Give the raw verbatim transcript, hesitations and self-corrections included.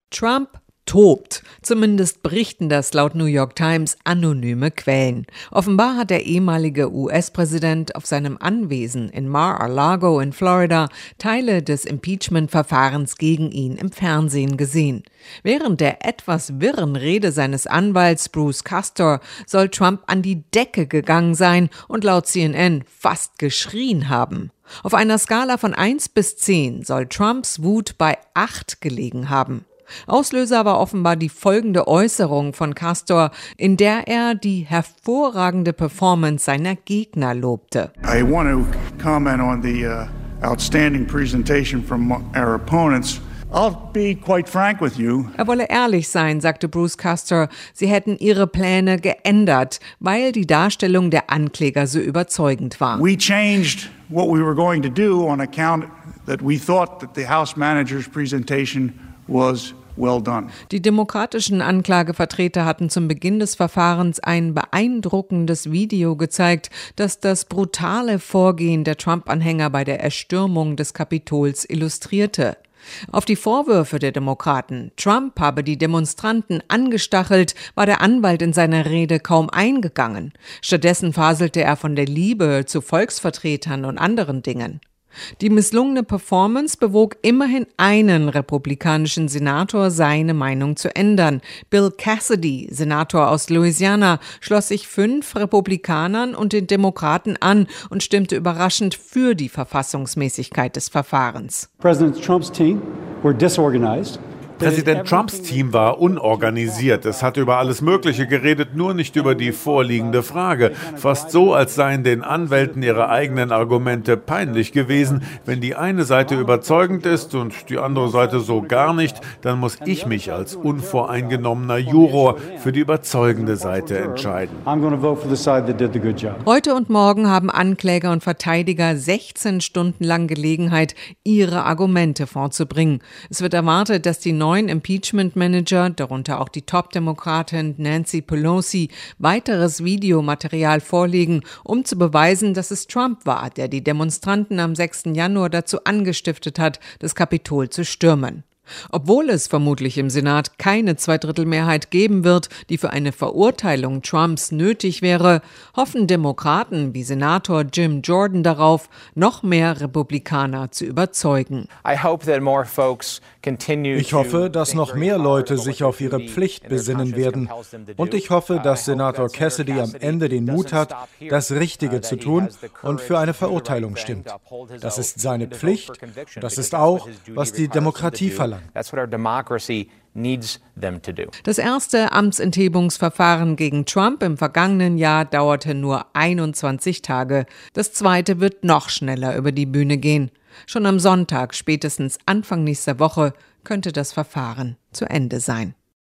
Trump tobt. Zumindest berichten das laut New York Times anonyme Quellen. Offenbar hat der ehemalige U S-Präsident auf seinem Anwesen in Mar-a-Lago in Florida Teile des Impeachment-Verfahrens gegen ihn im Fernsehen gesehen. Während der etwas wirren Rede seines Anwalts Bruce Castor soll Trump an die Decke gegangen sein und laut C N N fast geschrien haben. Auf einer Skala von eins bis zehn soll Trumps Wut bei acht gelegen haben. Auslöser war offenbar die folgende Äußerung von Castor, in der er die hervorragende Performance seiner Gegner lobte. I want to comment on the uh, outstanding presentation from our opponents. I'll be quite frank with you. Er wolle ehrlich sein, sagte Bruce Castor. Sie hätten ihre Pläne geändert, weil die Darstellung der Ankläger so überzeugend war. We changed what we were going to do on account that we thought that the House manager's presentation was well done. Die demokratischen Anklagevertreter hatten zum Beginn des Verfahrens ein beeindruckendes Video gezeigt, das das brutale Vorgehen der Trump-Anhänger bei der Erstürmung des Kapitols illustrierte. Auf die Vorwürfe der Demokraten, Trump habe die Demonstranten angestachelt, war der Anwalt in seiner Rede kaum eingegangen. Stattdessen faselte er von der Liebe zu Volksvertretern und anderen Dingen. Die misslungene Performance bewog immerhin einen republikanischen Senator, seine Meinung zu ändern. Bill Cassidy, Senator aus Louisiana, schloss sich fünf Republikanern und den Demokraten an und stimmte überraschend für die Verfassungsmäßigkeit des Verfahrens. President Trump's team were disorganized. Präsident Trumps Team war unorganisiert. Es hat über alles Mögliche geredet, nur nicht über die vorliegende Frage. Fast so, als seien den Anwälten ihre eigenen Argumente peinlich gewesen. Wenn die eine Seite überzeugend ist und die andere Seite so gar nicht, dann muss ich mich als unvoreingenommener Juror für die überzeugende Seite entscheiden. Heute und morgen haben Ankläger und Verteidiger sechzehn Stunden lang Gelegenheit, ihre Argumente vorzubringen. Es wird erwartet, dass die neuen Impeachment-Manager, darunter auch die Top-Demokratin Nancy Pelosi, weiteres Videomaterial vorlegen, um zu beweisen, dass es Trump war, der die Demonstranten am sechsten Januar dazu angestiftet hat, das Kapitol zu stürmen. Obwohl es vermutlich im Senat keine Zweidrittelmehrheit geben wird, die für eine Verurteilung Trumps nötig wäre, hoffen Demokraten wie Senator Jim Jordan darauf, noch mehr Republikaner zu überzeugen. Ich hoffe, dass noch mehr Leute sich auf ihre Pflicht besinnen werden. Und ich hoffe, dass Senator Cassidy am Ende den Mut hat, das Richtige zu tun und für eine Verurteilung stimmt. Das ist seine Pflicht. Das ist auch, was die Demokratie verlangt. Das erste Amtsenthebungsverfahren gegen Trump im vergangenen Jahr dauerte nur einundzwanzig Tage. Das zweite wird noch schneller über die Bühne gehen. Schon am Sonntag, spätestens Anfang nächster Woche, könnte das Verfahren zu Ende sein.